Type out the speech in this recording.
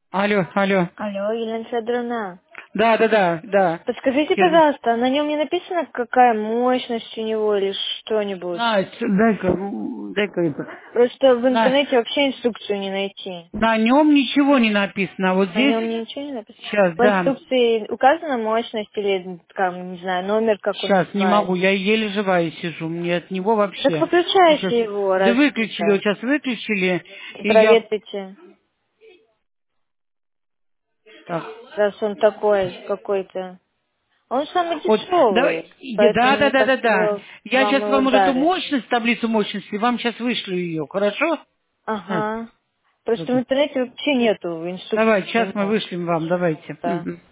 Алло, алло. Алло, Елена Федоровна. Да, да, да, да. Подскажите, Я- пожалуйста, на нем не написано, какая мощность у него или что-нибудь? Дай-ка это. Просто в На, интернете вообще инструкцию не найти. на нем ничего не написано. А вот На здесь, нем ничего не написано. сейчас, В да, инструкции указана мощность или, там, не знаю, номер, как он сейчас не могу, называется. я еле живая сижу, мне от него Так вообще. Вот щас- выключайте его Да раз выключили, вот сейчас сейчас выключили, и и я... проветрите, Так, раз он такой какой-то. Он самый вот, давай, дешевый, да, поэтому, да, мне да, да, да. кажется, Я вам сейчас его вам вот эту дарят. мощность, таблицу мощности, вам сейчас вышлю ее, хорошо? А, Ага. Просто в ладно. интернете вообще нету Давай, инструкции сейчас мы прямой. вышлем вам, давайте. Да. Мгм.